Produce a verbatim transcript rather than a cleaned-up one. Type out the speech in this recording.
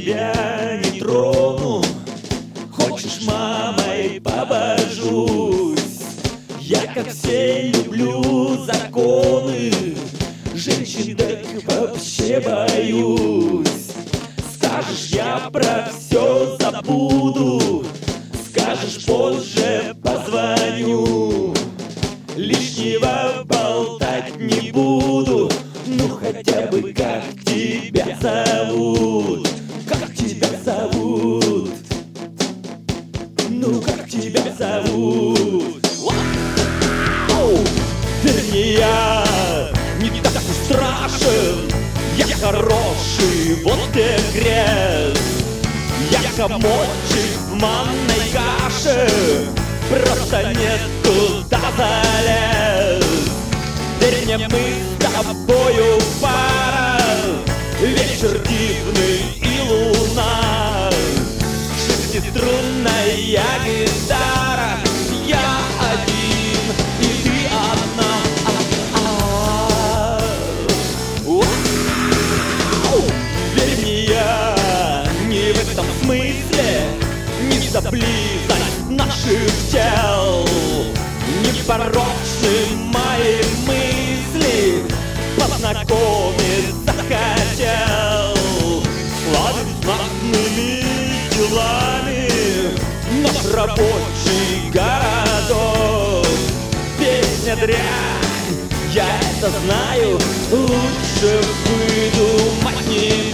тебя не трону. Хочешь, мамой побожусь. Я, как все, люблю законы. Женщин так вообще боюсь. Скажешь, я про все забуду. Скажешь, позже позвоню. Лишнего болтать не буду. Ну хотя бы как тебя зовут? Как тебя зовут? Ну как тебя зовут? Оу! Вернее, я не так уж страшен. Я хороший, вот и грязь. Я комочек в манной каше. Просто не туда залез. Теперь мне мы с тобою пара. Вечер дивный и луна. Шестиструнная гитара. Я один и ты одна. Вернее, я не в этом смысле. Не за близость наших тел. Не порочны мои мысли. Познакомиться хотел. Славим знатными делами наш рабочий городок. Песня дрянь, я это знаю. Лучше выдумать не